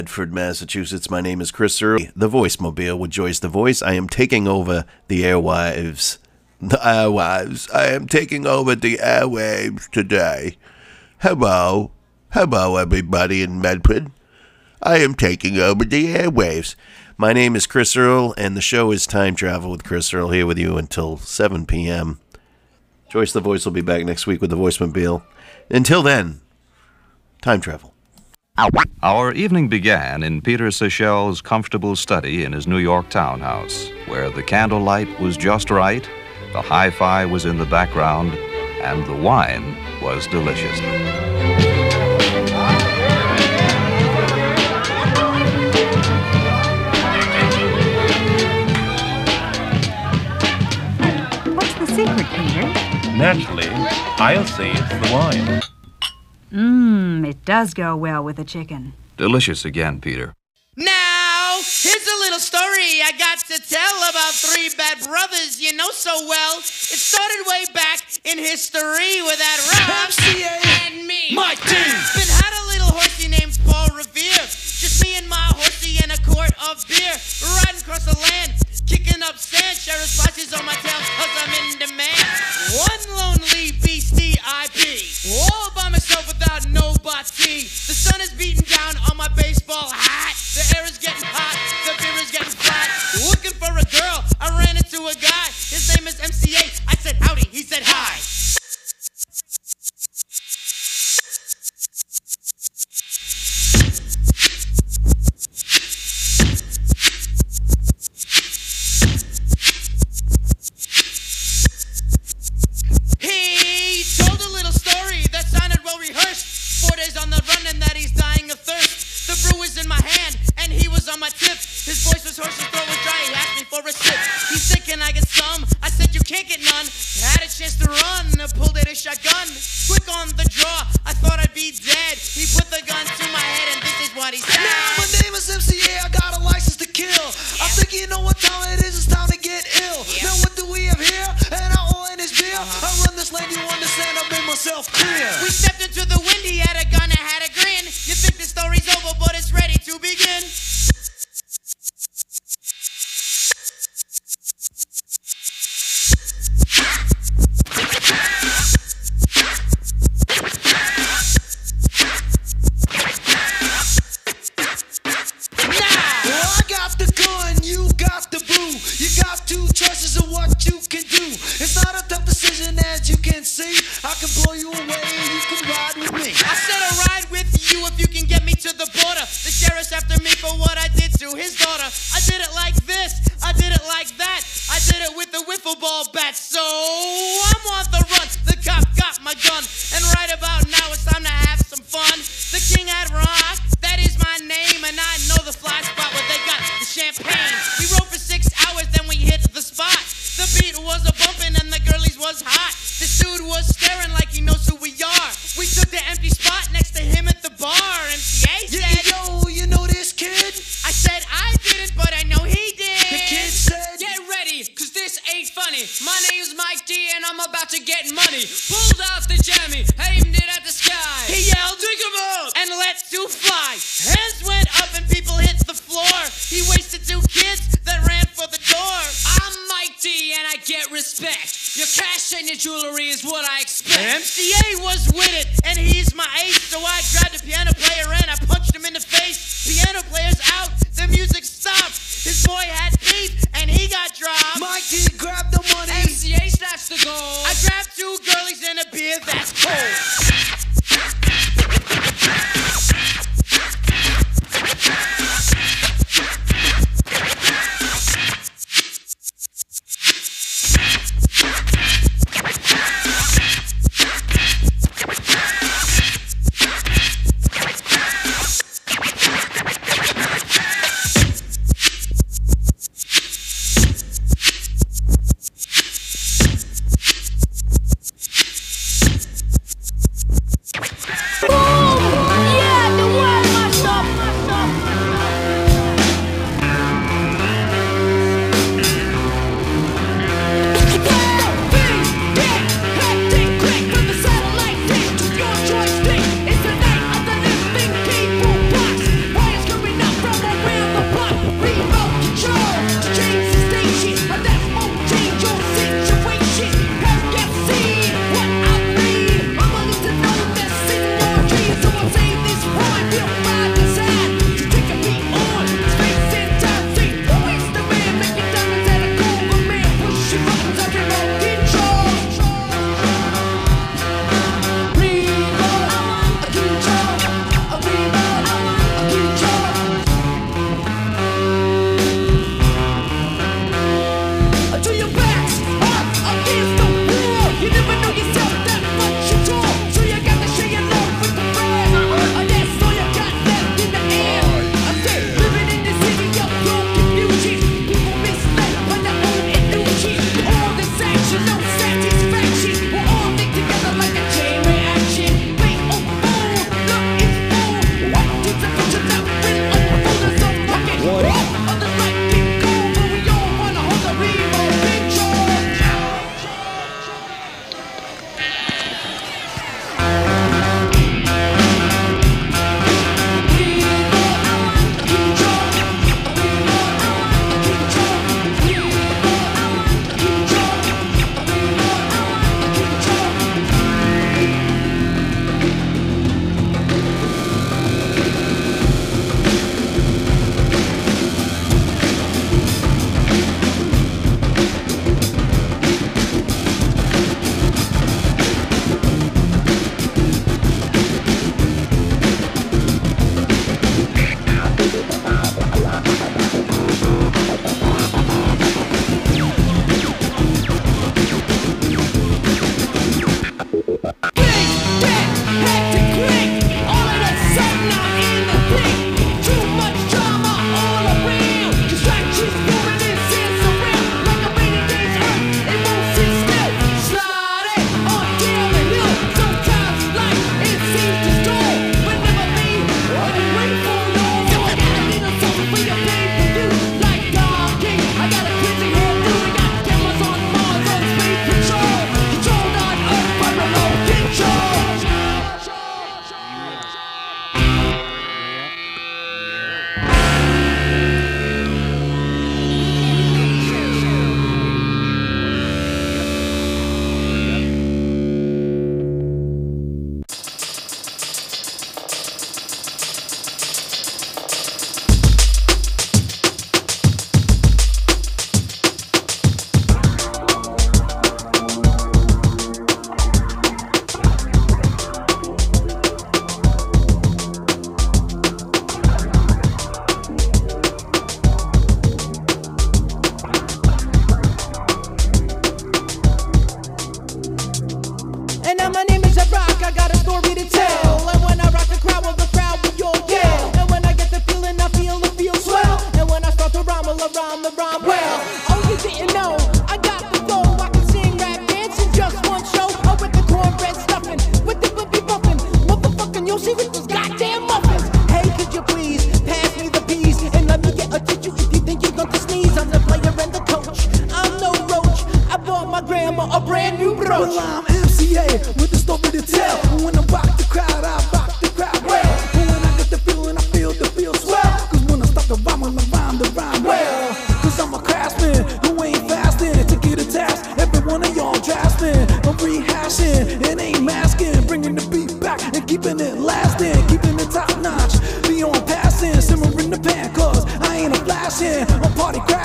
Bedford, Massachusetts. My name is Chris Early, the Voicemobile with Joyce the Voice. I am taking over the airwaves. I am taking over the airwaves today. Hello, everybody in Bedford. I am taking over the airwaves. My name is Chris Earl, and the show is Time Travel with Chris Earl, here with you until 7 p.m. Joyce the Voice will be back next week with the Voicemobile. Until then, time travel. Our evening began in Peter Seychelles' comfortable study in his New York townhouse, where the candlelight was just right, the hi-fi was in the background, and the wine was delicious. What's the secret, Peter? Naturally, I'll say it's the wine. It does go well with the chicken. Delicious again, Peter. Now, here's a little story I got to tell about three bad brothers you know so well. It started way back in history with that Rob MCA and me. Mike D. Been had a little horsey named Paul Revere. Just me and my horsey and a quart of beer. Riding across the land, kicking up sand. Sheriff's posses on my tail cause I'm in demand. One lonely beastie I be. All by myself without nobody. The sun is beating down on my baseball hat. The air is getting hot, the beer is getting flat. Looking for a girl, I ran into a guy. His name is MCA. I said howdy, he said hi. He told a little story that sounded well rehearsed. 4 days on the run and that he's dying of thirst. The brew was in my hand and he was on my tip. His voice was hoarse, his throat was dry, he asked me for a sip. He said, can I get some? I said, you can't get none. Had a chance to run, pulled out a shotgun. Quick on the draw, I thought I'd be dead. He put the gun to my head and this is what he said. Now my name is MCA, I got a license to kill. I think you know what time it is, it's time to get ill. Now what do we have here? And I owe in this beer. I run this lane, you understand, I made myself clear. We stepped into the wind, he had a gun and had a grin. You think the story's over, but it's ready to begin. Well, I got the gun, you got the boo. You got two choices of what you can do. It's not a tough decision as you can see. I can blow you away and you can ride with me. I said I'll ride with you if you can get me to the border. The sheriff's after me for what I did to his daughter. I did it like this, I did it like that. I did it with the wiffle ball bat. So I'm on the run, the cop got my gun. And right about now it's time to have some fun. The king had rock, that is my name. And I know the fly spot where they got the champagne. We rode for 6 hours, then we hit the spot. The beat was a bumping and the girlies was hot. This dude was staring like he knows who we are. We took the empty spot next to him at the bar. MCA said, Yo, you know this kid? I said I didn't, but I know he did. The kid said, Get ready, cause this ain't funny. My name's Mike D and I'm about to get money. Pulled out the jammy, aimed it at the sky. He yelled, dig 'em up, and let two fly. Hands went up and people hit the floor. He wasted 2 kids that ran for the door. I'm Mike D and I get respect. Your cash and your jewelry is what I expect. MCA was with it and he's my ace. So I grabbed a piano player and I punched him in the face. Piano player's out, the music stopped. His boy had beef and he got dropped. Mike did grab the money. MCA snatched the gold. I grabbed 2 girlies and a beer that's cold.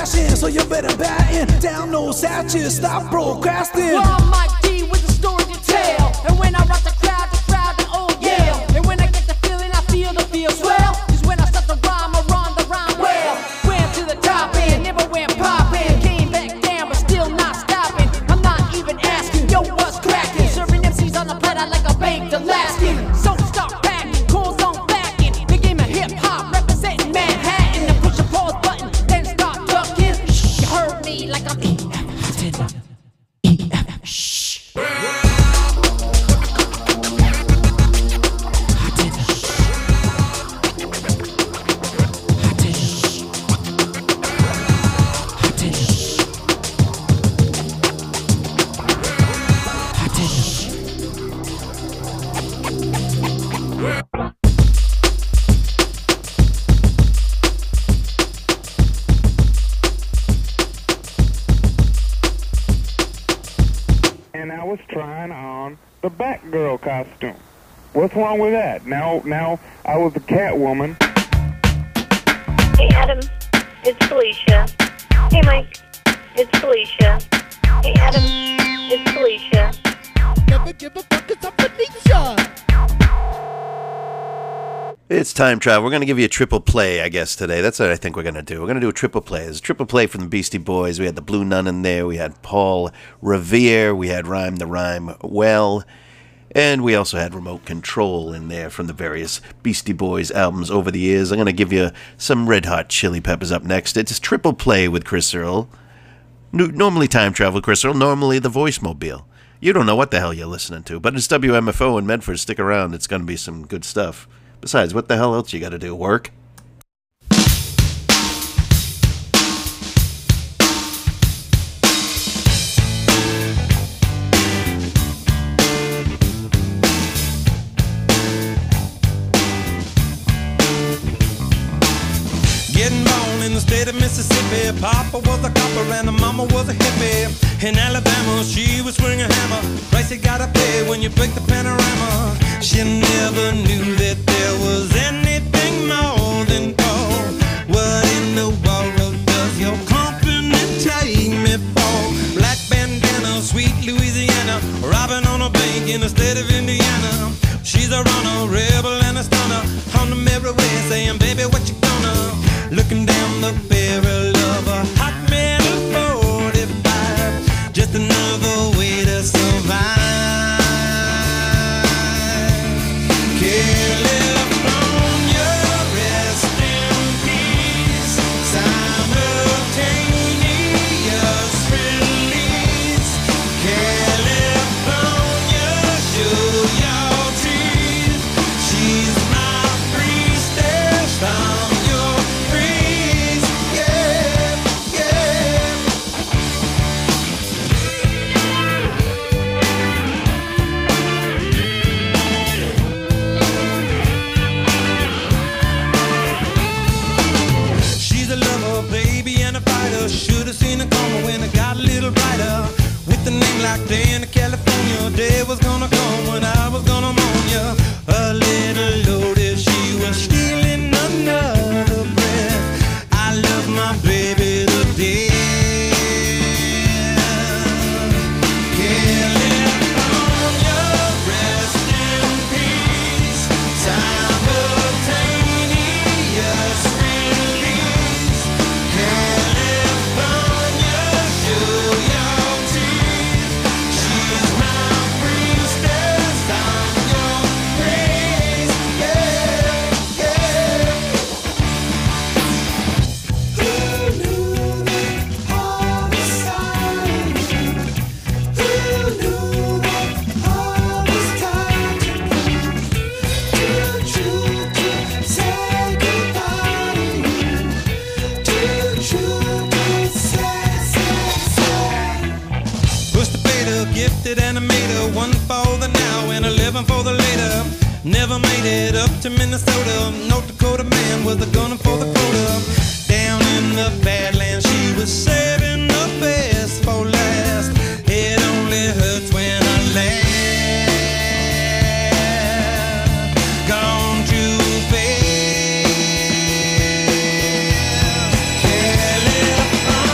smashing, so you better batten down those hatches, stop procrastinating. Well, I'm Mike D with a story to tell, and when I rock the crowd they all yell. And when I get the feeling, I feel the feel swell. Cause when I start the rhyme, I run the rhyme well. Went to the top end, never went poppin'. Came back down, but still not stopping. I'm not even asking, yo, what's cracking? Serving MCs on the platter like a baked Alaskan. So start packing, calls on backing. The game of hip hop representing Manhattan. And push the pause button, then start ducking. Shh, you heard me like I'm and I was trying on the Batgirl costume. What's wrong with that? Now I was a Catwoman. Hey Adam, it's Felicia. Hey Mike, it's Felicia. Hey Adam, it's Felicia. Never give a fuck, it's a Felicia. It's time travel. We're going to give you a triple play, I guess, today. That's what I think we're going to do. We're going to do a triple play. There's a triple play from the Beastie Boys. We had the Blue Nun in there. We had Paul Revere. We had Rhyme the Rhyme Well. And we also had Remote Control in there from the various Beastie Boys albums over the years. I'm going to give you some Red Hot Chili Peppers up next. It's a triple play with Chris Earl. Normally time travel, Chris Earl. Normally the Voicemobile. You don't know what the hell you're listening to. But it's WMFO in Medford. Stick around. It's going to be some good stuff. Besides, what the hell else you got to do? Work? Getting born in the state of Mississippi. Papa was a copper and the mama was a hippie. In Alabama, she was swinging a hammer. Price you gotta pay when you break the panorama. She never knew that there was anything more than gold. What in the world does your company take me for? Black bandana, sweet Louisiana, robbing on a bank in the state of Indiana. She's a runner, rebel and a stunner. On the mirror way saying, baby, what you gonna? Looking down the barrel of a hot metal 45. Just another way to survive. California, rest in peace. Simultaneous release. California, show your teeth. She's my priestess. I'm your priest. Yeah, yeah. She's a lover, baby, and a fighter. Should've seen it coming when it got a little brighter. With a name like Diana, California, day was gonna come when I was gonna mourn ya. A little loaded, she was stealing another breath. I love my baby to death. California, rest in peace. Simultaneous release. California, show your teeth. She's my priestess. I'm your priest. Yeah, yeah. Who knew that all this time? Who knew that all this time? Too true to say goodbye to you. Too true to say. Pushed the beta, gifted animator, one for the now and 11 for the later. Never made it up to Minnesota. North Dakota man was a gunner for the quota. Down in the Badlands, she was saving the best for last. It only hurts when I laugh. Gone too fast. California.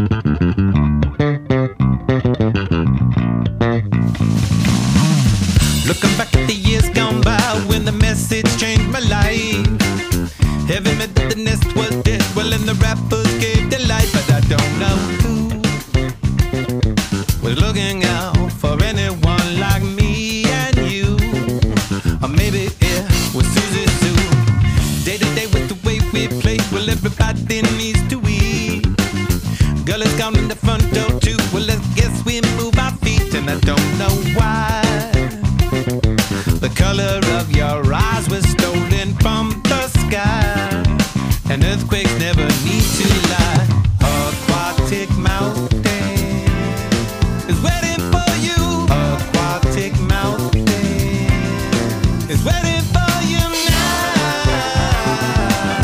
Looking back at the years gone by when the message changed my life. Heaven meant that the nest was dead, well, and the rappers gave their life, but I don't know who was looking out for anyone like me and you. Or maybe it was Susie Sue. Day to day with the way we play, well, everybody needs to eat. Girl is gone in the front door too, well, I guess we move our feet, and I don't know why. The color of your eyes was stolen from the sky, and earthquakes never need to lie. Aquatic mountain is waiting for you. Aquatic mountain is waiting for you now.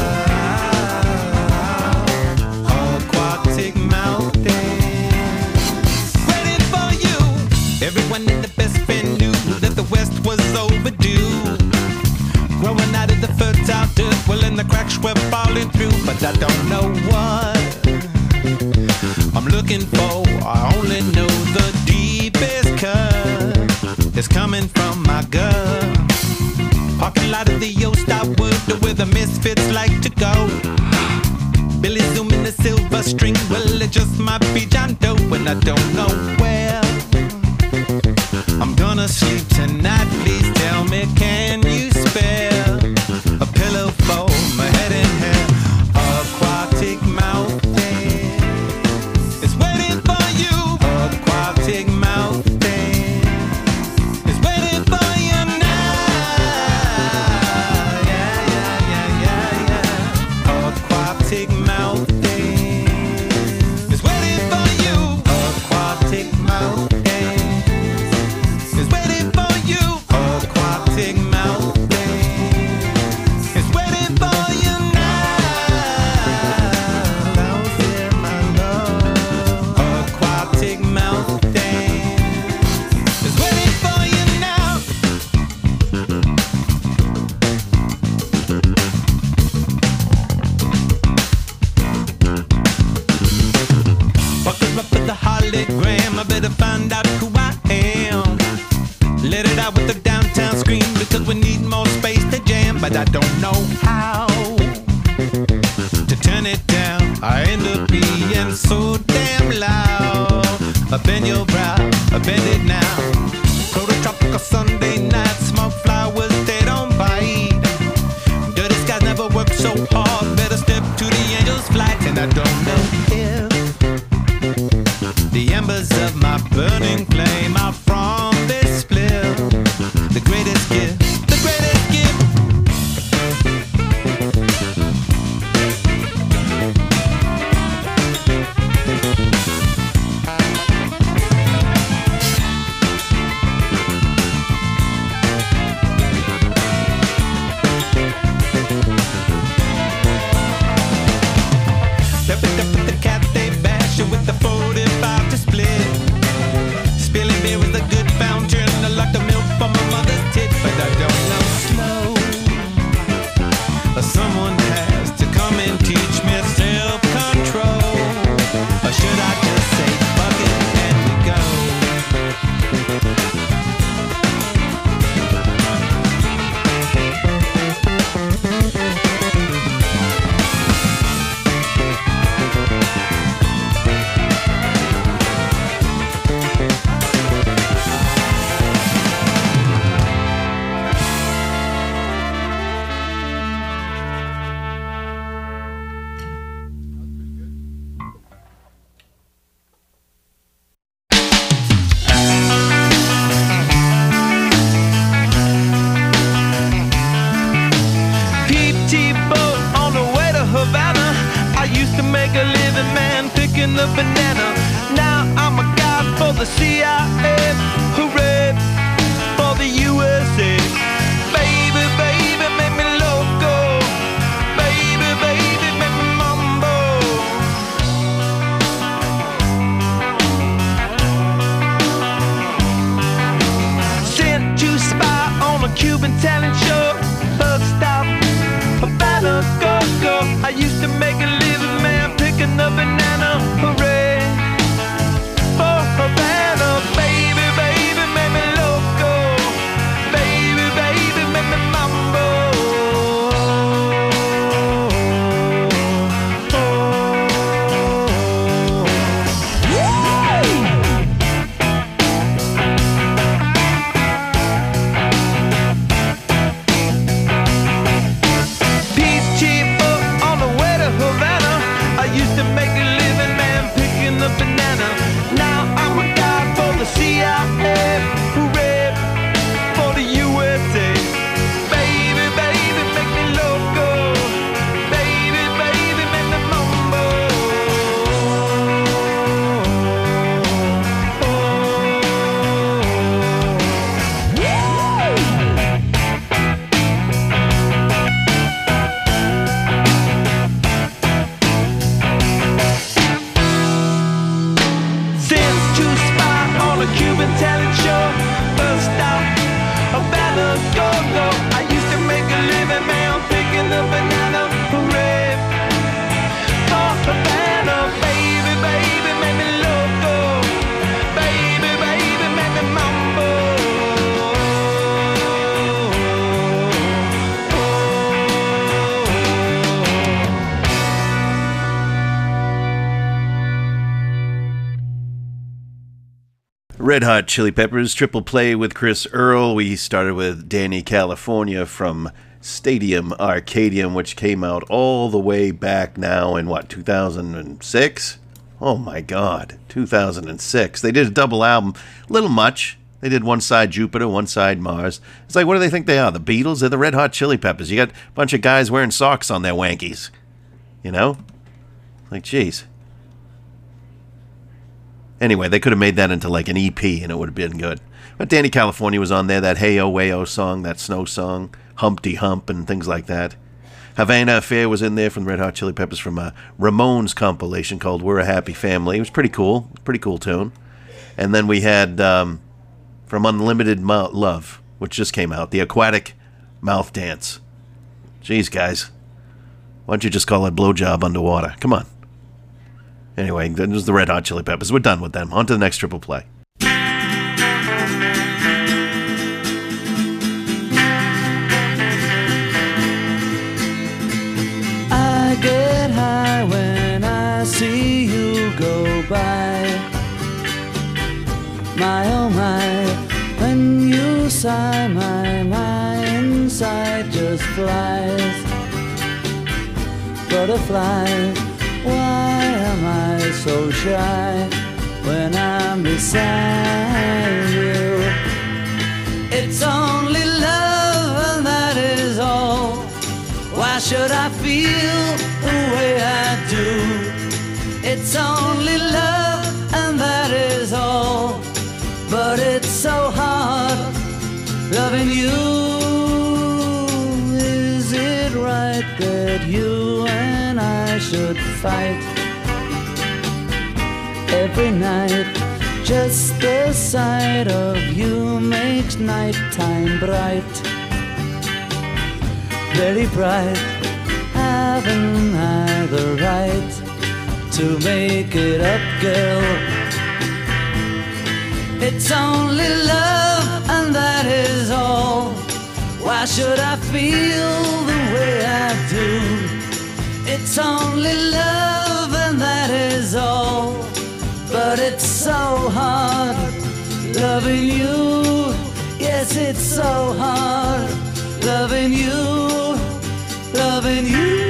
Aquatic mountain waiting for you. Everyone in the best friend knew that the West was overdue. Growing out of the fertile dirt, well, and the cracks were falling through, but I don't know what I'm looking for. I only know the deepest cut is coming from my gut. Parking lot of the old Starwood, where the misfits like to go. Billy Zoom in the silver string, well, it just might be John Doe, and I don't know where I'm gonna sleep tonight. Please tell me, can you spare a pillow for my head and hair? Aquatic mountain is waiting for you. Aquatic mountain is waiting for you now. Yeah, yeah, yeah, yeah, yeah. Aquatic mountain is waiting for you. Aquatic mountain is waiting for you. Aquatic mountain is waiting for you now. Lost in my love. Aquatic mountain is waiting for you now. Buckle up with the hologram, I better find out who I am. Let it out with the downtown scream, because we need more space to jam, but I don't know how to turn it down. I end up being so damn loud. I bend your brow, I bend it now. Prototropical Sunday night, smoke flowers, they don't bite. Dirty skies never work so hard, better step to the angel's flight, and I don't know if the embers of my burning flame are from this split. The greatest gift, the greatest gift. Step it up with the cat, they bash it with the 45 to split. Spilling beer is a good fountain. I like the milk from my mother's tit, but I don't know slow. Someone has to come and teach me self-control. Or should I just say fuck it and we go? The banana. Now I'm a guy for the CIA. Hooray for the USA. Baby, baby, make me loco. Baby, baby, make me mambo. Sent to spy on a Cuban talent show. Bus stop, Havana, go, go. I used to make a living, man, picking a banana. Hooray a Cuban talent show. First stop, Havana, go-go. I used to make a living, man, picking the banana parade. Oh, Havana, baby, baby, make me loco. Baby, baby, make me mambo. Red Hot Chili Peppers, triple play with Chris Earl. We started with Danny California from Stadium Arcadium, which came out all the way back now in, 2006? Oh my God, 2006. They did a double album. A little much. They did one side Jupiter, one side Mars. It's like, what do they think they are? The Beatles? They're the Red Hot Chili Peppers. You got a bunch of guys wearing socks on their wankies. You know? Like, jeez. Anyway, they could have made that into like an EP and it would have been good. But Danny California was on there, that Hey Oh Way Oh song, that Snow song, Humpty Hump and things like that. Havana Affair was in there from the Red Hot Chili Peppers from a Ramones compilation called We're a Happy Family. It was pretty cool. Pretty cool tune. And then we had from Unlimited Love, which just came out, the Aquatic Mouth Dance. Jeez, guys. Why don't you just call it Blowjob Underwater? Come on. Anyway, that was the Red Hot Chili Peppers. We're done with them. On to the next triple play. I get high when I see you go by. My oh my, when you sigh, my inside just flies. Butterfly, why am I so shy when I'm beside you? It's only love and that is all. Why should I feel the way I do? It's only love and that is all. But it's so hard loving you. Is it right that you and I should fight every night? Just the sight of you makes nighttime bright, very bright. Haven't I the right to make it up, girl? It's only love and that is all. Why should I feel the way I do? It's only love and that is all. But it's so hard loving you. Yes, it's so hard loving you, loving you.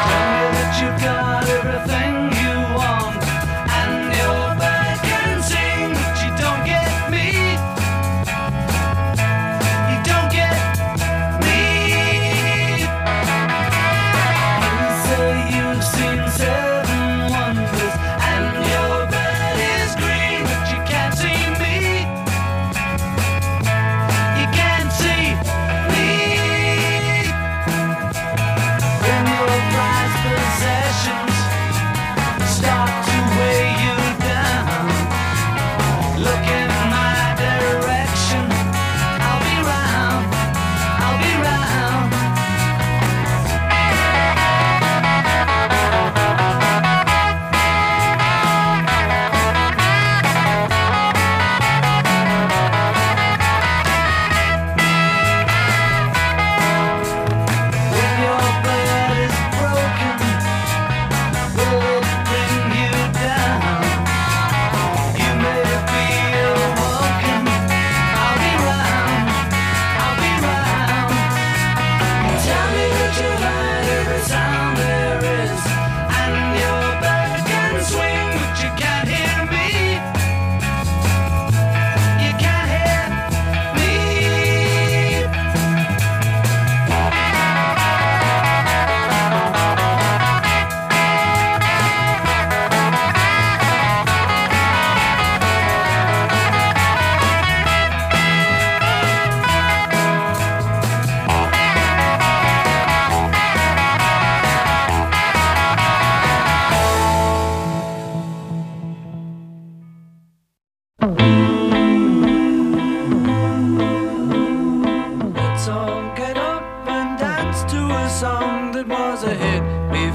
Everything you want, and you're back and see.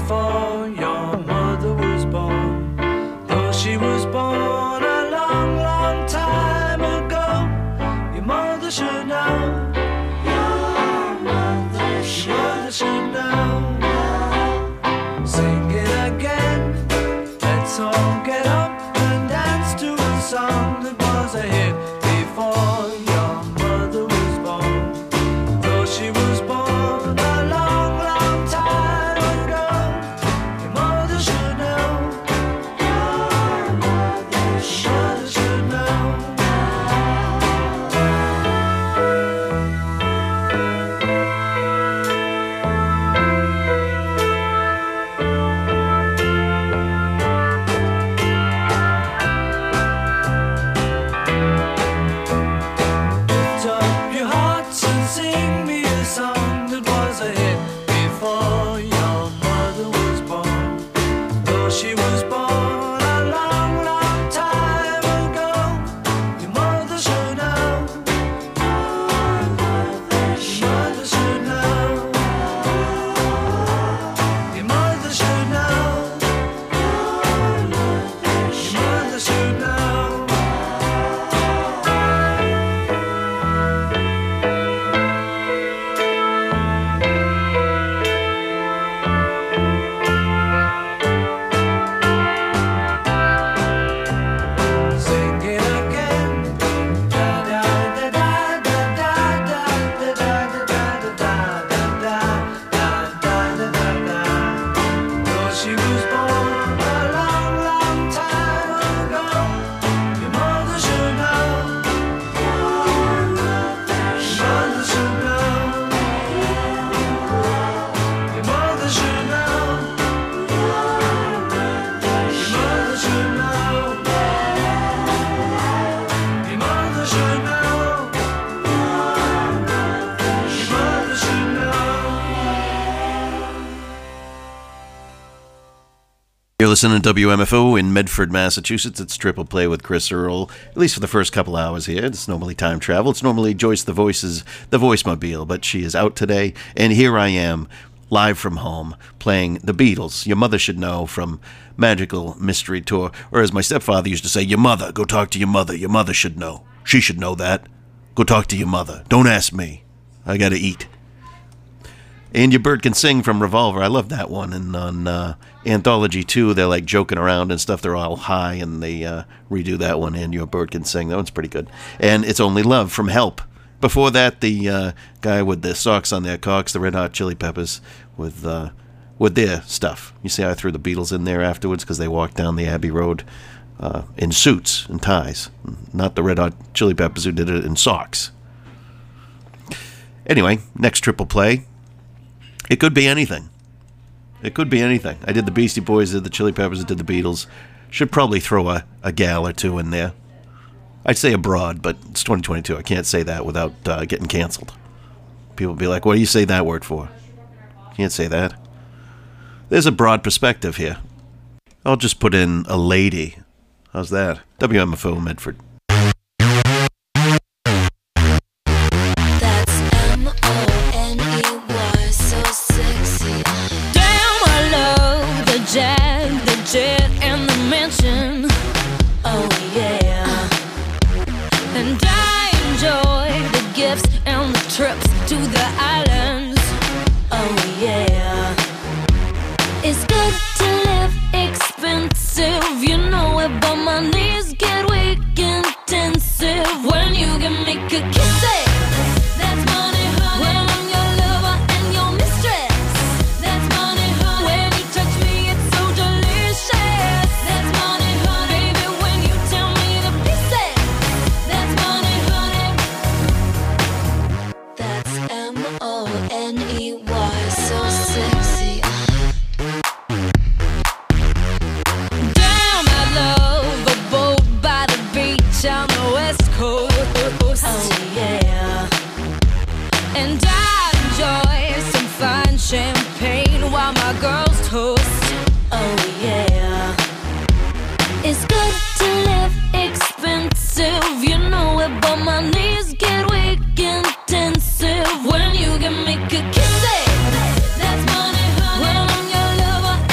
before your mother was born. Though she was born a long, long time ago, your mother should know. Your mother should know. Sing it again. Let's all get up and dance to a song that was a hit before your mother was born. Though she was born a long, long time ago, your mother should know. Your mother should know. Lift up your hearts and sing me a song that was a hit before your mother was born. Though she was born a long, long time ago, your mother should know. Your mother should know. Your mother should know. Your mother should know. Sing it again. Da da da da da da da da da da da da da da. Though she was born a long, long time ago, your mother should know. Your mother should know. Your mother should know. Your mother should know. Your mother should know. Your mother should know. You're listening to WMFO in Medford, Massachusetts. It's Triple Play with Chris Earl, at least for the first couple hours here. It's normally time travel. It's normally Joyce the Voice's The Voicemobile, but she is out today, and here I am, live from home, playing the Beatles. Your Mother Should Know from Magical Mystery Tour, or as my stepfather used to say, your mother, go talk to your mother. Your mother should know. She should know that. Go talk to your mother. Don't ask me. I gotta eat. And Your Bird Can Sing from Revolver. I love that one. And on Anthology 2, they're like joking around and stuff. They're all high, and they redo that one. And Your Bird Can Sing. That one's pretty good. And It's Only Love from Help. Before that, the guy with the socks on their cocks, the Red Hot Chili Peppers, with their stuff. You see how I threw the Beatles in there afterwards because they walked down the Abbey Road in suits and ties. Not the Red Hot Chili Peppers who did it in socks. Anyway, next Triple Play. It could be anything. It could be anything. I did the Beastie Boys, did the Chili Peppers, did the Beatles. Should probably throw a gal or two in there. I'd say a broad, but it's 2022. I can't say that without getting canceled. People will be like, what do you say that word for? Can't say that. There's a broad perspective here. I'll just put in a lady. How's that? WMFO Medford. When you can make a kiss, that's money, honey. When I'm your lover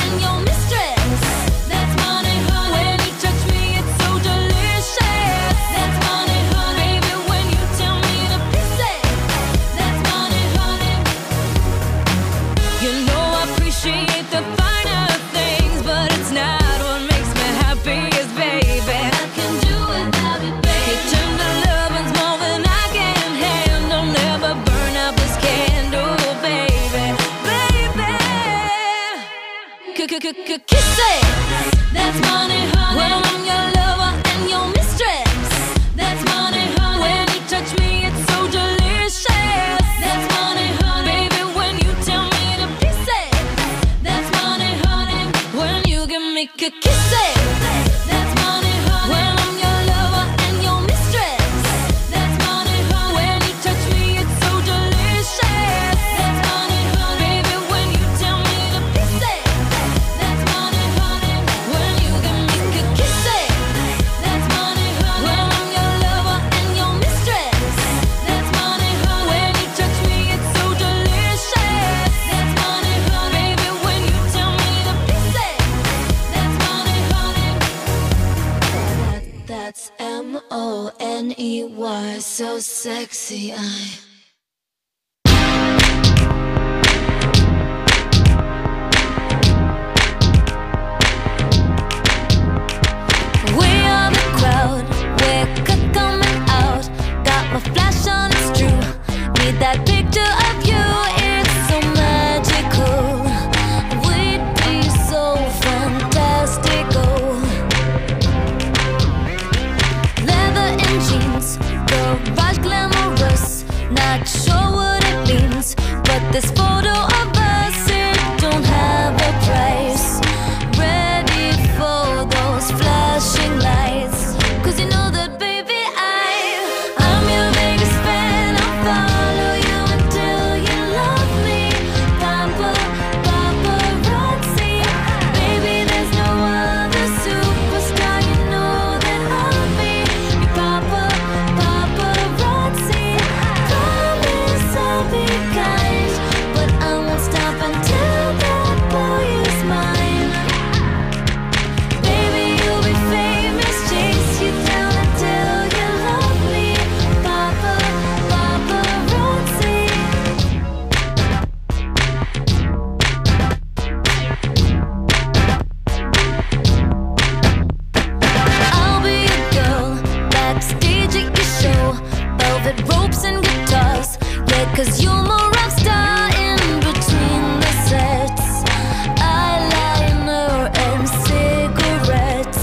That's money, honey. Well, I'm your lover and your mistress. That's money, honey. When you touch me, it's so delicious. That's money, honey. Baby, when you tell me to pieces. That's money, honey. When you give me kisses. That's money, honey. Well, I'm your lover and your mistress. That's money, honey. When you touch me, it's so delicious. That's money, honey. Baby, when you tell me to pieces. That's money, honey. When you give me kisses. That's money, honey. Well, I'm your lover and your mistress. That's money, honey. When you touch me, it's so delicious. That's money, honey. Baby, when you tell me to pieces. That's money, honey. That's M-O-N-E-Y, so sexy. We are the crowd, we're coming out. Got my flash on, it's true. Need that picture of you, it's so magical. We'd be so fantastical. Leather and jeans, garage glamorous. Not sure what it means, but this photo of us, it don't have a price. Ready for those flashing lights, 'cause you know that, baby, I'm your biggest fan. I'll follow you until you love me. Papa, paparazzi. Baby, there's no other superstar. You know that I'll be your papa, paparazzi. Promise I'll be kind, but I won't stop until that boy is mine. Baby, you'll be famous, chase you down until you love me. Papa, paparazzi. I'll be your girl, backstage at your show. Velvet ropes and guitars, yeah, 'cause you're my rock star in between the sets. Eyeliner and cigarettes.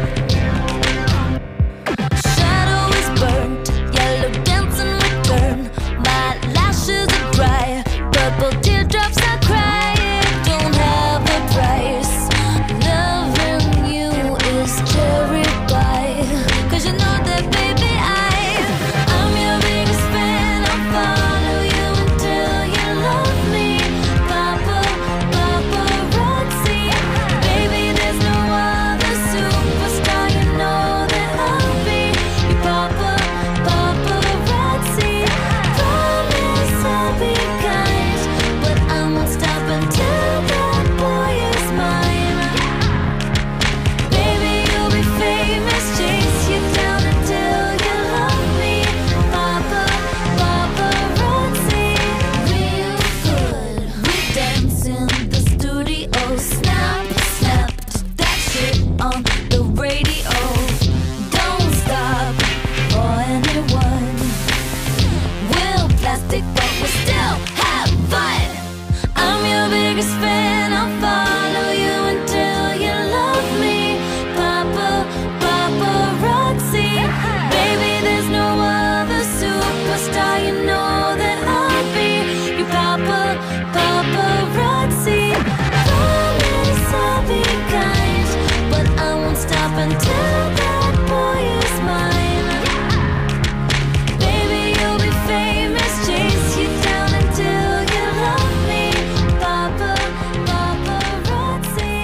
Shadow is burnt, yellow dancing return. My lashes are dry, purple teardrops I cry. It don't have a price. Loving you is cherry pie, 'cause you know that, baby, I'm your biggest fan. I'll follow you until you love me. Papa, paparazzi. Baby, there's no other superstar. You know that I'll be your papa, paparazzi. Promise I'll be kind, but I won't stop until that boy is mine. Baby, you'll be famous, chase you down until you love me. Papa, paparazzi. Real good, we dance in the studio. Snap, snap, that shit on the radio. Don't stop for anyone. We're plastic, but we still have fun. I'm your biggest fan. I'll follow you until you love me. Papa, paparazzi. Baby, there's no other superstar. You know that I'll be your papa, paparazzi. Promise I'll be kind, but I won't stop until that boy is mine. Baby, you'll be famous, chase you down until you love me. Papa, paparazzi.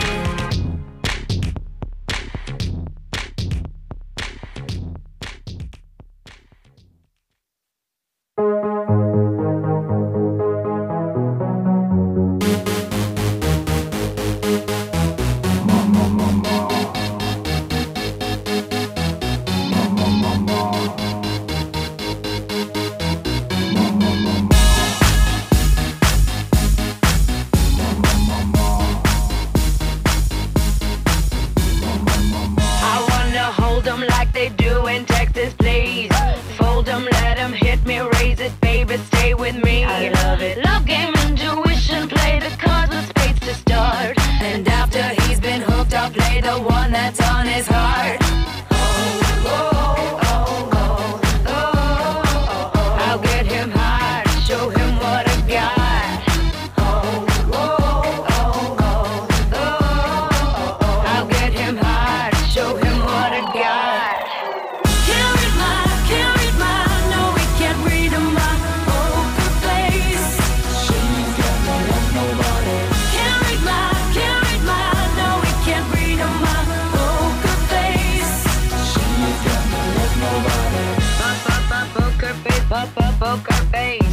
I wanna hold 'em like they do in Texas, please. Fold 'em, let 'em hit me, raise it, baby, stay with me. I love it. Love game, intuition, play the cards with spades to start. And after he's been hooked, I'll play the one that what's on his heart. I'll get him high, show him what I got. I'll get him high, show him what I got. Can't read my, no, we can't read my poker face. She's got no love, nobody. Can't read my, no, we can't read my poker face. She's got no love, nobody. Poker face, poker face.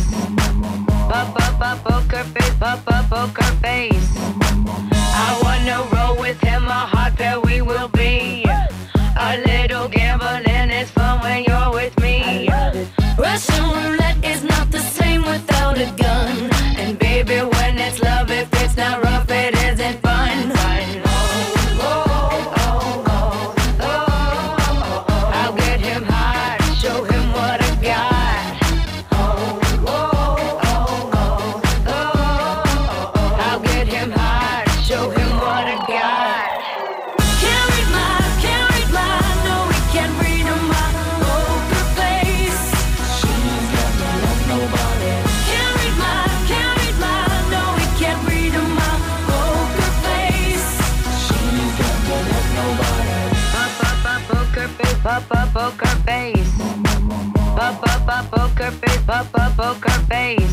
Poker face, poker face. I wanna roll with him, a hot pair we will be. A little gambling is fun when you're with me. Russian roulette is not the same without a gun. And baby, when it's love, if it's not rough, it isn't fun. I'll get him high, show him what I got. I'll get him high, show him what I got. Can't read my, no, we can't read my poker face. She's got no love, nobody. Can't read my, no, we can't read my poker face. She's got no love, nobody. Poker face, poker face. Poker face, poker face.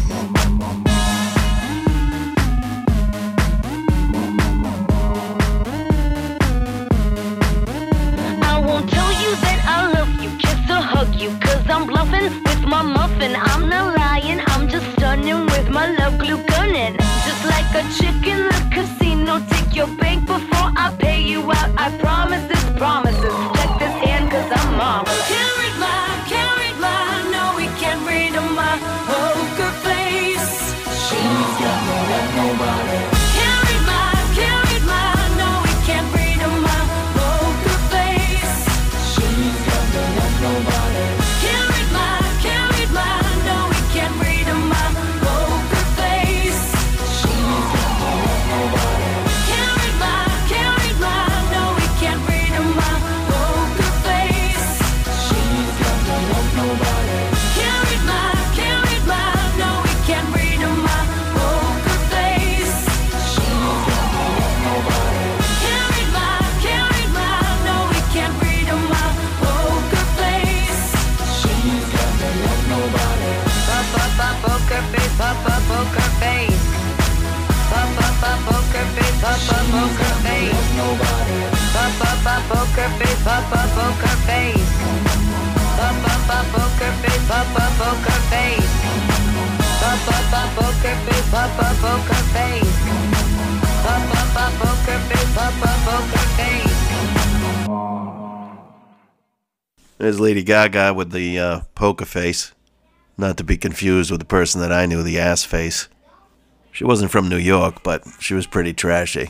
I won't tell you that I love you, kiss or hug you, 'cause I'm bluffing with my muffin. I'm not lying, I'm just stunning with my love glue gunning. Just like a chick in the casino, take your bank before I pay you out. I promise this promises. Check this hand 'cause I'm marvelous. Can't read my, no, we can't read my poker face. She's got no love, nobody. Can't read my, no, we can't read my poker face. She's got no love, nobody. Can't read my, no, we can't read my poker face. She's got no love, nobody. Can't read my, no, we can't read my poker face. She's got no love, nobody. Can't read my, no, we can't read my poker face. She's got no love, nobody. Can't read my, no, we can't read my poker face. She's got no love, nobody. Poker face, poker face. Poker face, poker face. Nobody. Poker face, poker face. Poker face, poker face. Poker face, poker face. Poker face, poker face. There's Lady Gaga with the poker face. Not to be confused with the person that I knew, the ass face. She wasn't from New York, but she was pretty trashy.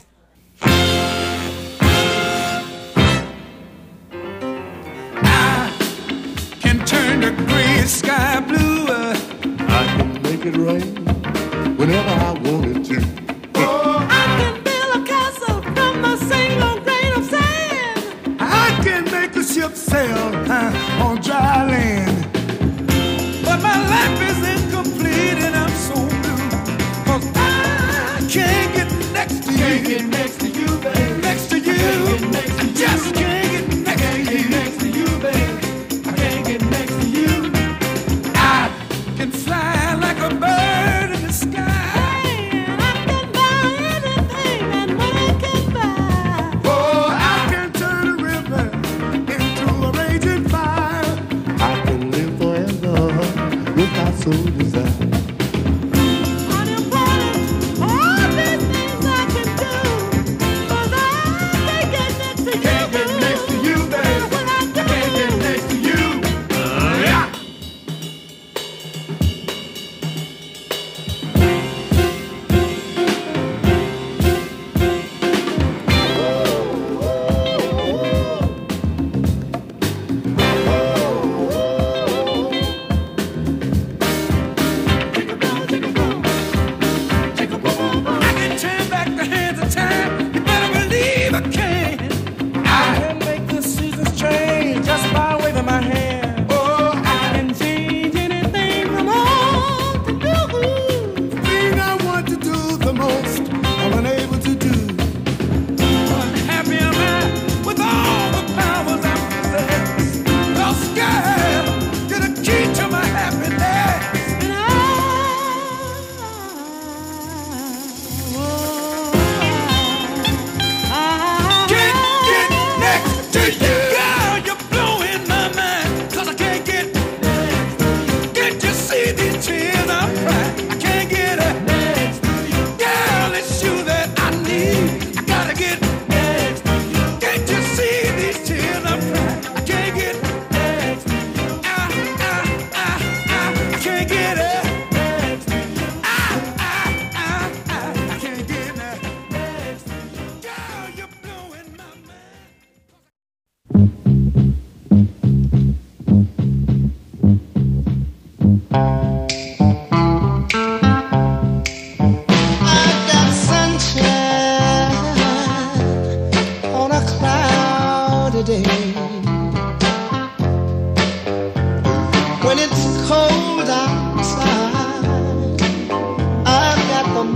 Can turn the gray sky blue. I can make it rain whenever I wanted to. Oh, I can build a castle from a single grain of sand. I can make a ship sail on dry land. But my life is incomplete and I'm so blue, 'cause I can't get next to you. Can't get next to you, baby. Next to you. I just can't get next to you. Next to you, baby. I can't get next to you. I can fly like a bird in the sky. I can buy anything and money can buy. Oh, I can turn a river into a raging fire.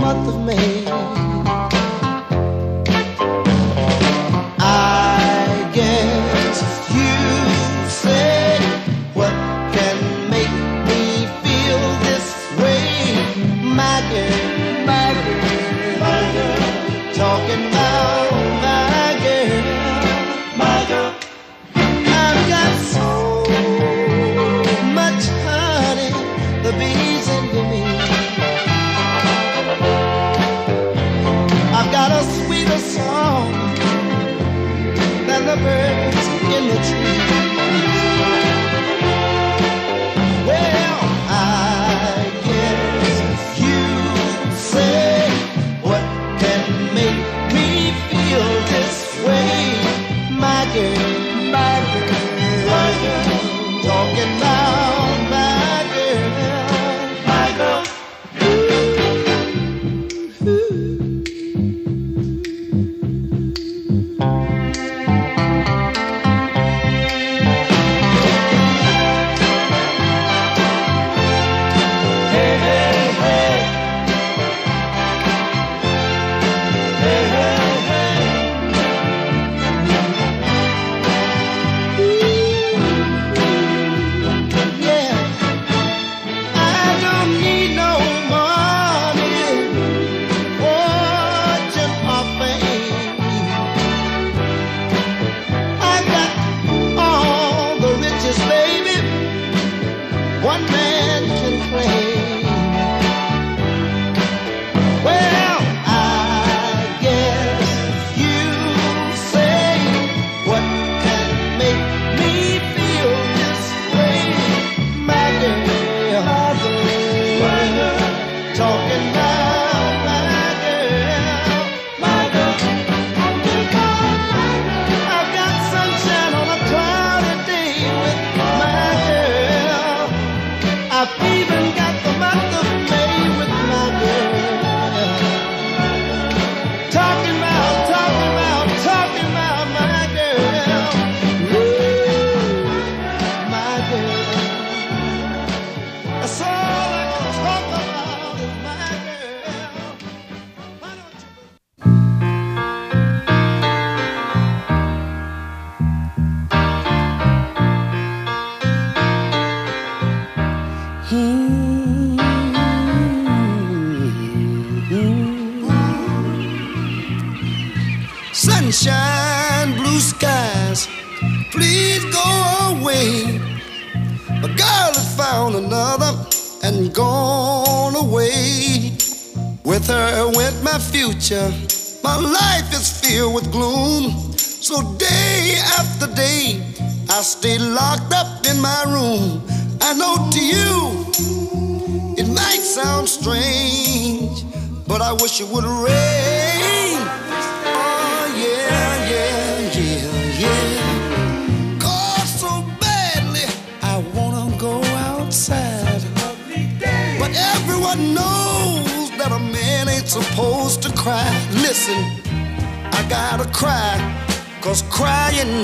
month of May. I guess you say, what can make me feel this way? My girl, my girl, my girl, talking about my girl, my girl. I've got so much honey, the bees envy me. I've got a sweeter song than the birds in the trees. Well, I guess you say, what can make me feel this way? My girl, my girl, my girl, talking about my girl, my girl. Sunshine, blue skies, please go away. A girl has found another and gone away. With her went my future. My life is filled with gloom. So day after day, I stay locked up in my room. I know to you, it might sound strange, but I wish it would rain. Oh yeah, yeah, yeah, yeah. Cause so badly I wanna go outside, but everyone knows that a man ain't supposed to cry. Listen, I gotta cry, cause crying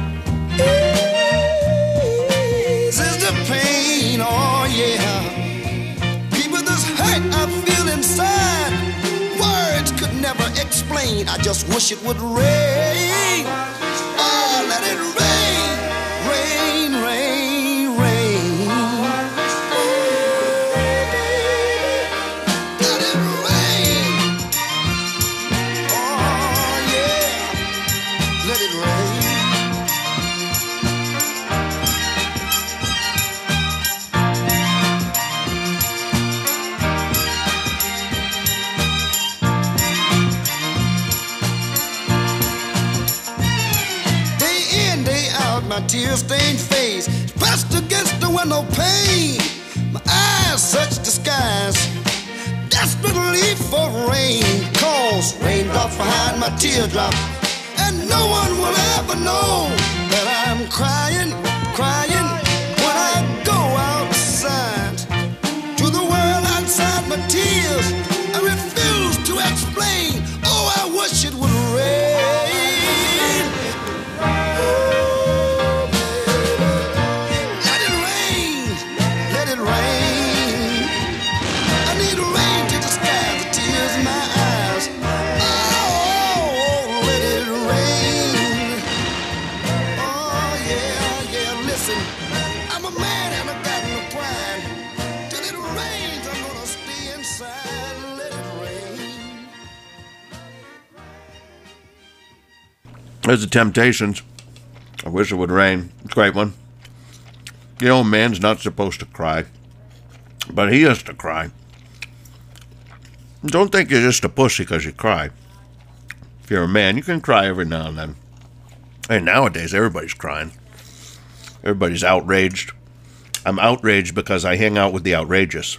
eases the pain. Oh yeah, people, this hurt I feel inside, words could never explain. I just wish it would rain. Oh, let it rain, rain, rain, rain. Let it rain. Oh yeah, let it rain. My tear-stained face pressed against the window pane. My eyes search the skies desperately for rain. Cause raindrops behind my teardrop, and no one will ever know that I'm crying, crying when I go outside. To the world outside my tears, I refuse to explain. Oh, I wish it would rain. Let it rain. I need rain to disguise the tears There's the Temptations. I wish it would rain. Great one. You know, a man's not supposed to cry, but he has to cry. Don't think you're just a pussy because you cry. If you're a man, you can cry every now and then. And nowadays, everybody's crying. Everybody's outraged. I'm outraged because I hang out with the outrageous.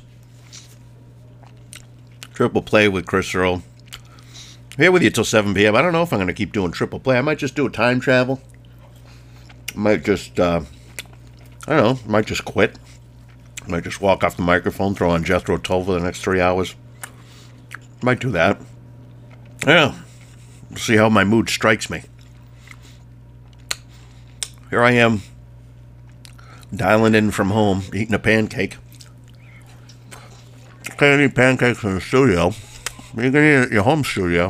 Triple Play with Chris Earl. Here with you till 7 p.m. I don't know if I'm going to keep doing Triple Play. I might just do a time travel. I might just, I don't know, might just quit. I might just walk off the microphone, throw on Jethro Tull for the next 3 hours. Might do that. Yeah. We'll see how my mood strikes me. Here I am, dialing in from home, eating a pancake. Can't eat pancakes in the studio. You can eat it at your home studio.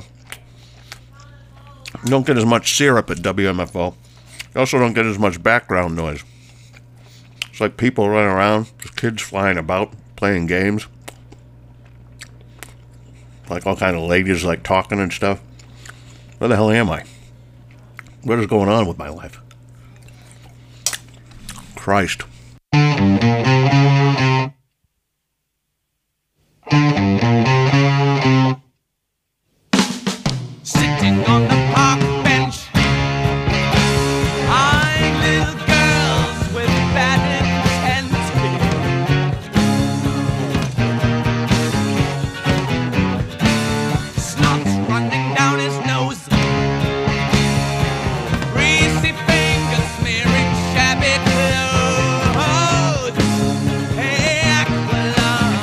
You don't get as much syrup at WMFO. You also don't get as much background noise. It's like people running around, just kids flying about, playing games. Like all kind of ladies like talking and stuff. Where the hell am I? What is going on with my life? Christ. Sitting on the park bench, eyeing little girls with bad intent. Snot's running down his nose, greasy fingers smearing shabby clothes. Hey, Aqualung,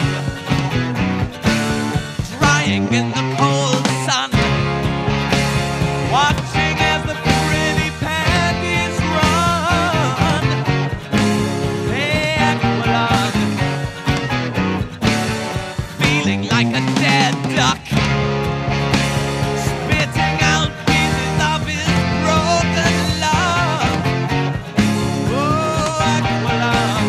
drying in the cold sun, watching as the pretty panties run. Hey, Aqualung, feeling like a dead duck, spitting out pieces of his broken love. Oh, Aqualung,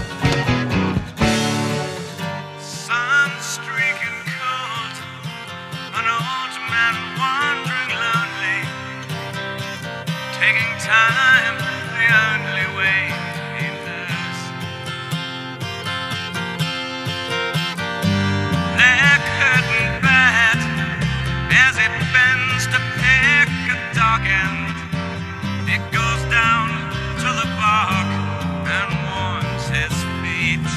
sun streaking cold, an old man wandering lonely, taking time the only way he knows. Their curtain bed as it bends to pick a dog end. It goes down to the bark and warms his feet.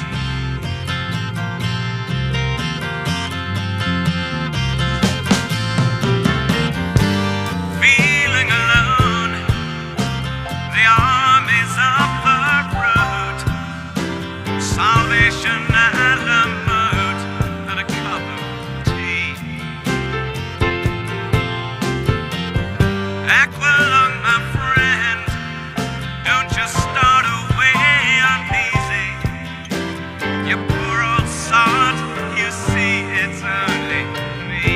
Feeling alone, the armies of the road, salvation at a mode and a cup of tea. Aqualung, my friend, don't just start away uneasy. You poor old sod, you see it's only me.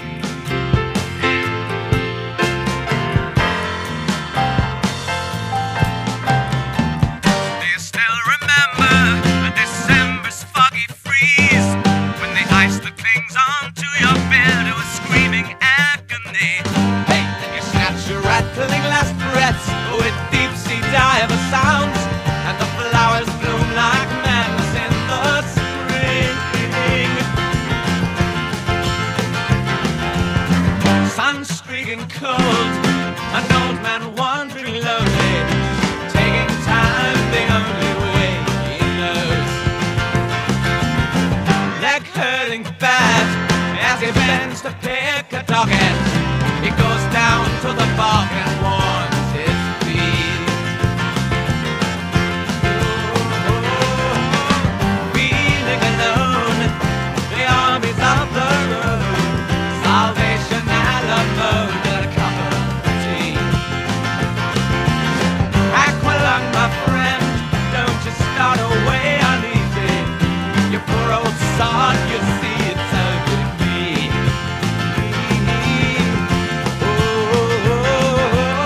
Do you still remember December's foggy freeze, when the ice that clings onto your beard was screaming agony? Hey, and you snatch your rattling last breaths with deep sea diver sounds, and the flowers bloom like madness in the spring. Sun streaking cold, an old man wandering lonely, taking time the only way he knows. Leg hurting bad as he bends to pick a dog end. He goes down to the bark and warms his feet. Feeling alone, the armies of the road, salvation at a mode and a cup of tea. Aqualung, my friend, don't just start away uneasy. You poor old sod, you see it's only me. Oh,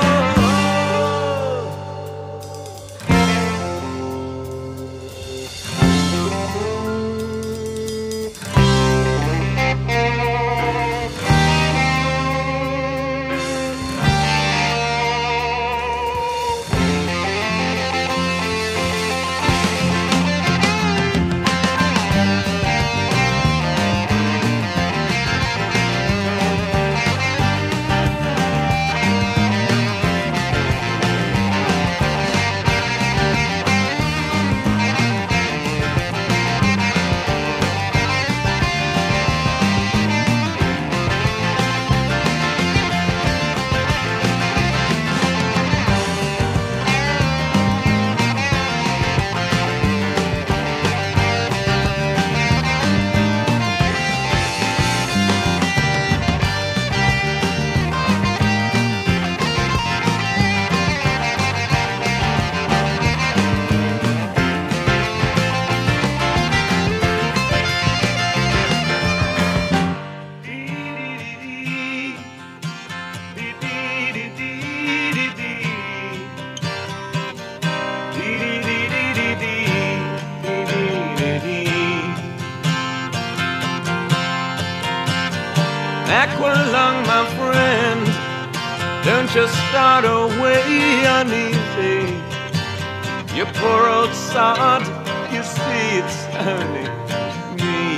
Aqualung, my friend, don't just start away uneasy. You poor old sod, you see it's only me.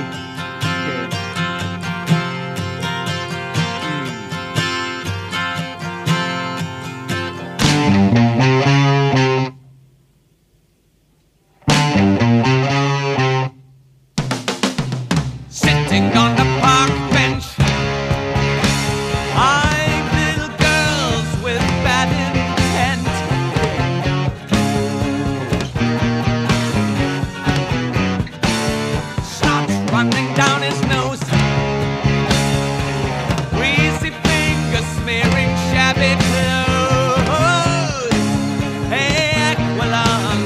Sitting on the park bench, eyeing little girls with bad intent. Starts running down his nose, greasy fingers smearing shabby clothes. Hey, Aqualung,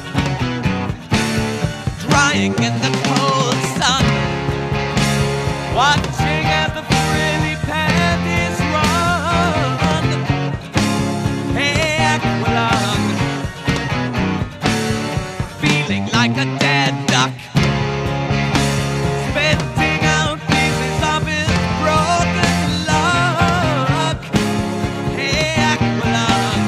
drying in the cold sun, watching as the frilly panties run. Hey, Aqualung, feeling like a dead duck, spitting out pieces of his broken luck. Hey, Aqualung.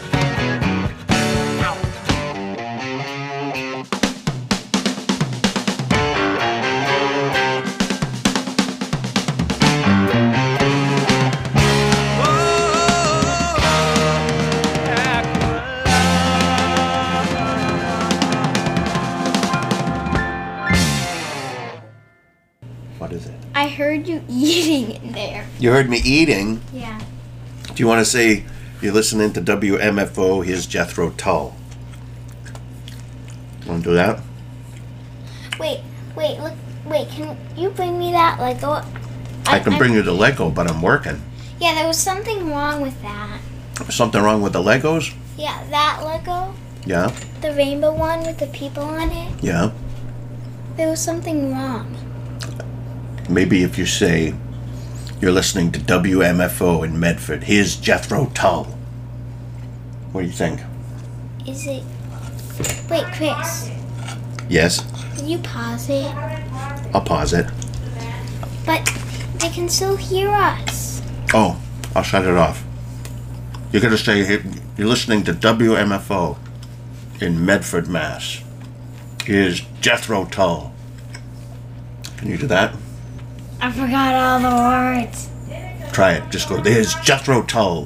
What is it? I heard you eating in there. You heard me eating. Yeah. Do you want to say you're listening to WMFO? Here's Jethro Tull. Want to do that? Wait, look, can you bring me that Lego? I can bring you the Lego, but I'm working. Yeah, there was something wrong with that. Something wrong with the Legos? Yeah, that Lego, Yeah? the rainbow one with the people on it, Yeah? there was something wrong. Maybe if you say you're listening to WMFO in Medford, here's Jethro Tull. What do you think? Is it... Wait, Chris, Yes? can you pause it? I'll pause it. But they can still hear us. Oh, I'll shut it off. You're going to say you're listening to WMFO in Medford, Mass. Here's Jethro Tull. Can you do that? I forgot all the words. Try it. Just go, there's Jethro Tull.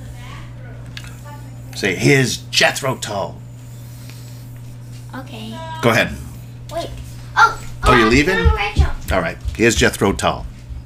Say, here's Jethro Tull. Okay. Go ahead. Wait. Oh, you're leaving? no, Rachel. All right. Here's Jethro Tull.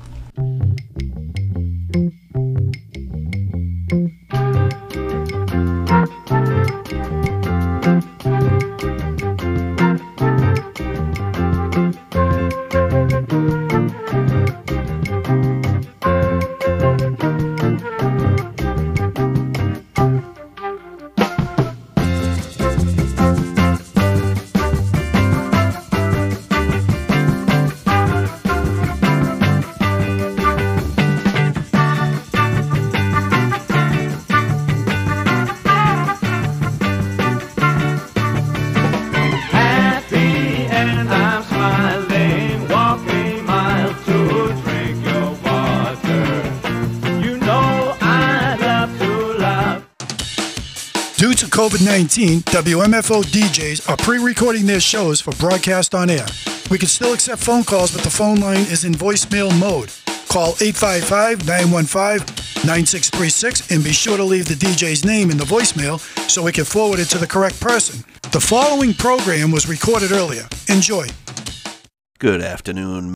Due to COVID-19, WMFO DJs are pre-recording their shows for broadcast on air. We can still accept phone calls, but the phone line is in voicemail mode. Call 855-915-9636 and be sure to leave the DJ's name in the voicemail so we can forward it to the correct person. The following program was recorded earlier. Enjoy. Good afternoon,